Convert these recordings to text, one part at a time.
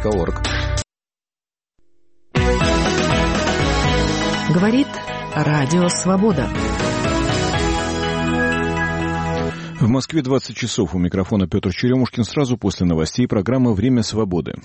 kp.org. Говорит Радио Свобода. В Москве 20 часов. У микрофона Петр Черемушкин. Сразу после новостей программа «Время свободы».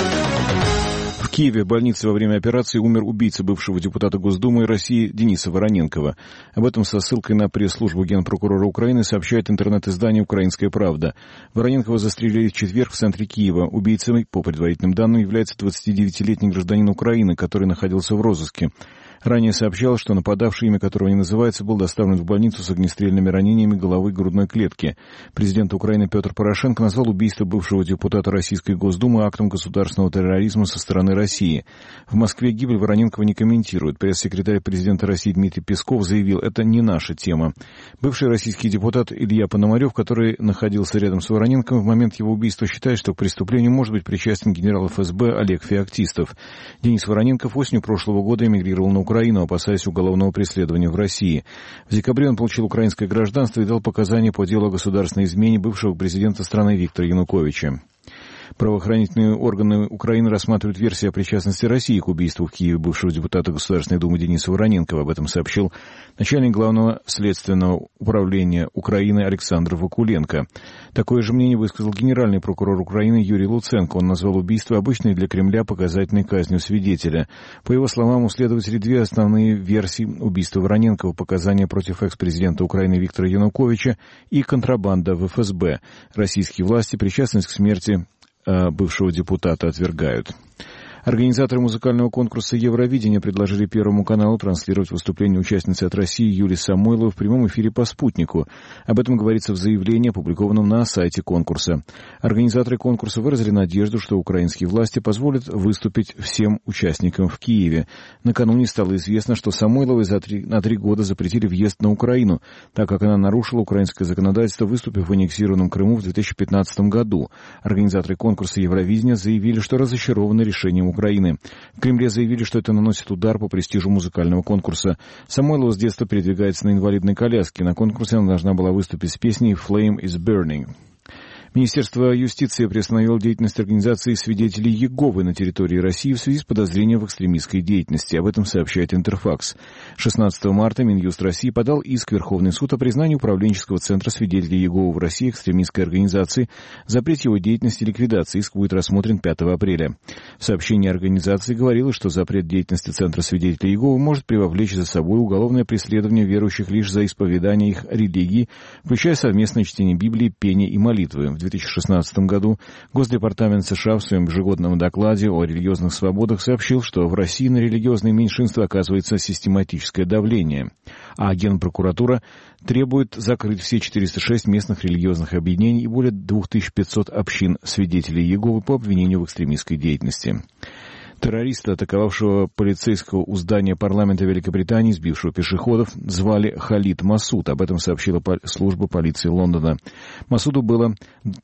В Киеве в больнице во время операции умер убийца бывшего депутата Госдумы России Дениса Вороненкова. Об этом со ссылкой на пресс-службу генпрокурора Украины сообщает интернет-издание «Украинская правда». Вороненкова застрелили в четверг в центре Киева. Убийцей, по предварительным данным, является 29-летний гражданин Украины, который находился в розыске. Ранее сообщалось, что нападавший, имя которого не называется, был доставлен в больницу с огнестрельными ранениями головы и грудной клетки. Президент Украины Петр Порошенко назвал убийство бывшего депутата Российской Госдумы актом государственного терроризма со стороны России. В Москве гибель Вороненкова не комментирует. Пресс-секретарь президента России Дмитрий Песков заявил, это не наша тема. Бывший российский депутат Илья Пономарев, который находился рядом с Вороненковым в момент его убийства, считает, что к преступлению может быть причастен генерал ФСБ Олег Феоктистов. Денис Вороненков осенью прошлого года эмигрировал на Украину, опасаясь уголовного преследования в России. В декабре он получил украинское гражданство и дал показания по делу о государственной измене бывшего президента страны Виктора Януковича. Правоохранительные органы Украины рассматривают версию о причастности России к убийству в Киеве бывшего депутата Государственной Думы Дениса Вороненкова. Об этом сообщил начальник Главного следственного управления Украины Александр Вакуленко. Такое же мнение высказал генеральный прокурор Украины Юрий Луценко. Он назвал убийство обычной для Кремля показательной казнью свидетеля. По его словам, у следователей две основные версии убийства Вороненкова: показания против экс-президента Украины Виктора Януковича и контрабанда в ФСБ. Российские власти причастность к смерти бывшего депутата отвергают. Организаторы музыкального конкурса «Евровидение» предложили Первому каналу транслировать выступление участницы от России Юлии Самойловой в прямом эфире по «Спутнику». Об этом говорится в заявлении, опубликованном на сайте конкурса. Организаторы конкурса выразили надежду, что украинские власти позволят выступить всем участникам в Киеве. Накануне стало известно, что Самойловой на 3 года запретили въезд на Украину, так как она нарушила украинское законодательство, выступив в аннексированном Крыму в 2015 году. Организаторы конкурса «Евровидение» заявили, что разочарованы решением Украины. В Кремле заявили, что это наносит удар по престижу музыкального конкурса. Самойлова с детства передвигается на инвалидной коляске. На конкурсе она должна была выступить с песней «Flame is Burning». Министерство юстиции приостановило деятельность организации «Свидетелей Иеговы» на территории России в связи с подозрением в экстремистской деятельности. Об этом сообщает Интерфакс. 16 марта Минюст России подал иск в Верховный суд о признании управленческого центра «Свидетелей Иеговы» в России экстремистской организацией, запрете его деятельности и ликвидации. Иск будет рассмотрен 5 апреля. В сообщении организации говорилось, что запрет деятельности Центра «Свидетелей Иеговы» может привлечь за собой уголовное преследование верующих лишь за исповедание их религии, включая совместное чтение Библии, пение и молитвы. В 2016 году Госдепартамент США в своем ежегодном докладе о религиозных свободах сообщил, что в России на религиозные меньшинства оказывается систематическое давление, а Генпрокуратура требует закрыть все 406 местных религиозных объединений и более 2500 общин свидетелей Иеговы по обвинению в экстремистской деятельности. Террориста, атаковавшего полицейского у здания парламента Великобритании, сбившего пешеходов, звали Халид Масуд. Об этом сообщила служба полиции Лондона. Масуду было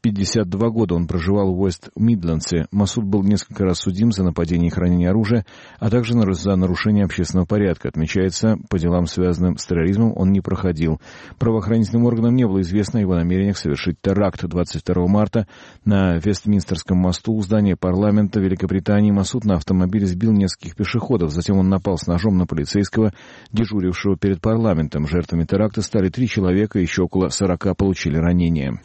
52 года. Он проживал в Уэст-Мидлендсе. Масуд был несколько раз судим за нападение и хранение оружия, а также за нарушение общественного порядка. Отмечается, по делам, связанным с терроризмом, он не проходил. Правоохранительным органам не было известно о его намерениях совершить теракт. 22 марта на Вестминстерском мосту у здания парламента Великобритании Масуд на автомобиле сбил нескольких пешеходов. Затем он напал с ножом на полицейского, дежурившего перед парламентом. Жертвами теракта стали 3 человека, еще около 40 получили ранения.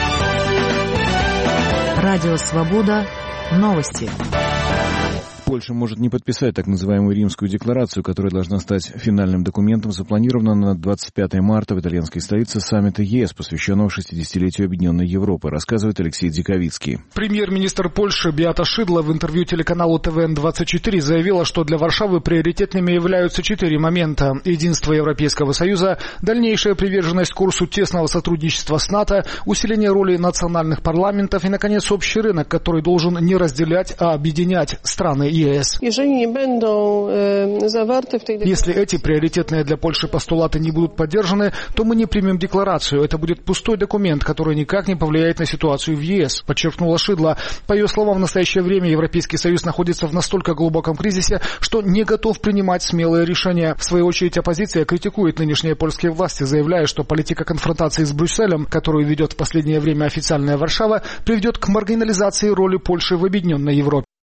Радио «Свобода». Новости. Польша может не подписать так называемую Римскую декларацию, которая должна стать финальным документом, запланированного на 25 марта в итальянской столице саммита ЕС, посвященного 60-летию Объединенной Европы, рассказывает Алексей Диковицкий. Премьер-министр Польши Беата Шидла в интервью телеканалу ТВН-24 заявила, что для Варшавы приоритетными являются 4 момента: единство Европейского Союза, дальнейшая приверженность курсу тесного сотрудничества с НАТО, усиление роли национальных парламентов и, наконец, общий рынок, который должен не разделять, а объединять страны ЕС. Если эти приоритетные для Польши постулаты не будут поддержаны, то мы не примем декларацию. Это будет пустой документ, который никак не повлияет на ситуацию в ЕС, подчеркнула Шидла. По ее словам, в настоящее время Европейский Союз находится в настолько глубоком кризисе, что не готов принимать смелые решения. В свою очередь, оппозиция критикует нынешние польские власти, заявляя, что политика конфронтации с Брюсселем, которую ведет в последнее время официальная Варшава, приведет к маргинализации роли Польши в объединенной Европе.